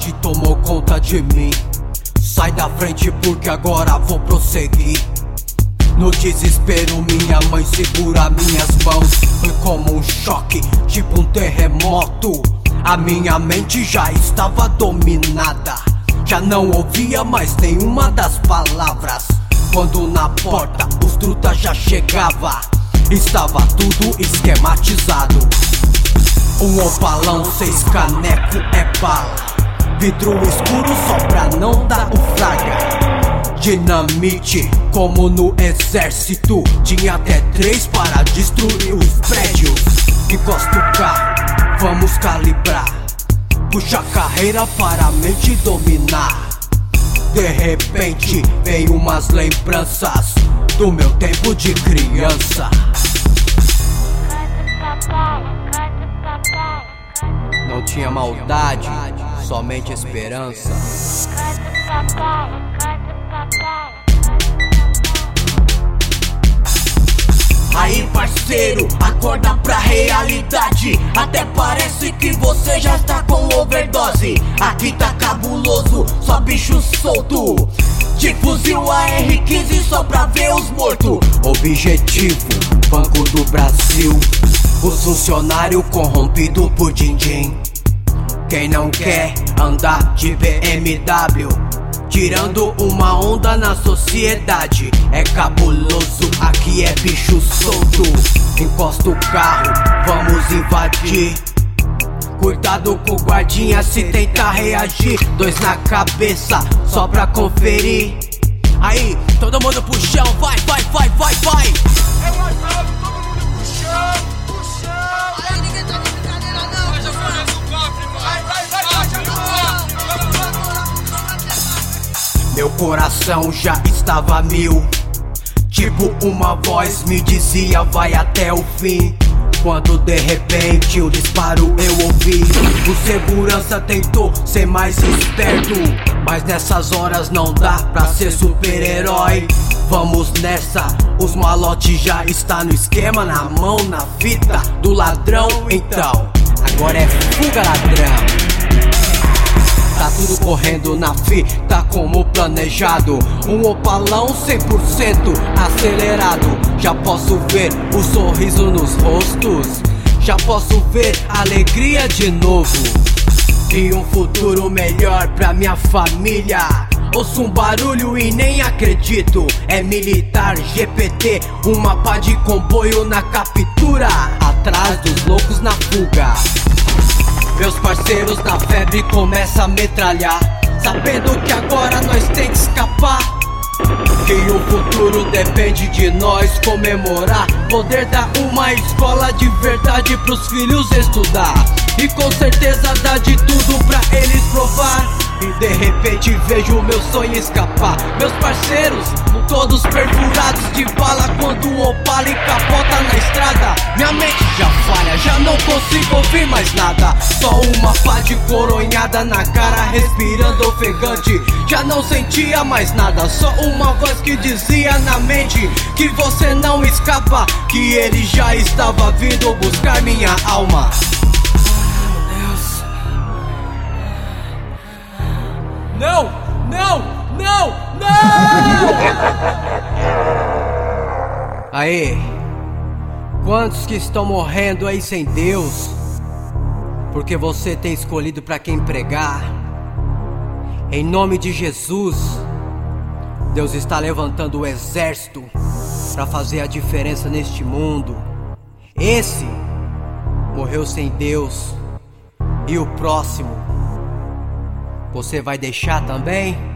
ansiedade tomou conta de mim. Sai da frente porque agora vou prosseguir. No desespero minha mãe segura minhas mãos. Foi como um choque, tipo um terremoto. A minha mente já estava dominada. Já não ouvia mais nenhuma das palavras. Quando na porta os truta já chegava. Estava tudo esquematizado. Um opalão, 6 caneco é bala. Vidro escuro só pra não dar o fraga. Dinamite, como no exército. Tinha até 3 para destruir os prédios. Encosta o carro, vamos calibrar. Puxa a carreira para a mente dominar. De repente veio umas lembranças do meu tempo de criança. Não tinha maldade, somente esperança. Aí parceiro, acorda pra realidade. Até parece que você já está com overdose. Aqui tá cabuloso, só bicho solto. De fuzil AR-15 só pra ver os mortos. Objetivo, Banco do Brasil. Os funcionários corrompidos por din-din. Quem não quer andar de BMW, tirando uma onda na sociedade. É cabuloso, aqui é bicho solto. Encosta o carro, vamos invadir. Cuidado com o guardinha se tentar reagir. 2 na cabeça, só pra conferir. Aí, todo mundo pro chão, vai, vai, vai, vai, vai. É mais bravo, todo mundo pro chão, pro chão. Aí ninguém tá de brincadeira não. Vai, já começa o cofre, vai, vai, vai, vai, já começa. Meu coração já estava a 1000. Tipo uma voz me dizia vai até o fim. Quando de repente o disparo eu ouvi. O segurança tentou ser mais esperto, mas nessas horas não dá pra ser super-herói. Vamos nessa, os malotes já está no esquema. Na mão, na fita do ladrão. Então, agora é fuga ladrão. Tá tudo correndo na fita como planejado. Um opalão 100% acelerado. Já posso ver o sorriso nos rostos. Já posso ver a alegria de novo. E um futuro melhor pra minha família. Ouço um barulho e nem acredito. É militar, GPT, um mapa de comboio na captura. Atrás dos loucos na fuga. Meus parceiros na febre começa a metralhar, sabendo que agora nós tem que escapar. Que o futuro depende de nós comemorar. Poder dar uma escola de verdade pros filhos estudar. E com certeza dá de tudo pra eles provar. E de repente vejo meu sonho escapar. Meus parceiros, todos perfurados de bala. Quando o Opala capota na estrada, minha mente já falha, já não consigo ouvir mais nada. Só uma pá de coronhada na cara, respirando ofegante. Já não sentia mais nada, só uma voz que dizia na mente que você não escapa, que ele já estava vindo buscar minha alma. Não, não, não, não! Aí, quantos que estão morrendo aí sem Deus? Porque você tem escolhido pra quem pregar. Em nome de Jesus, Deus está levantando o exército pra fazer a diferença neste mundo. Esse morreu sem Deus. E o próximo, você vai deixar também?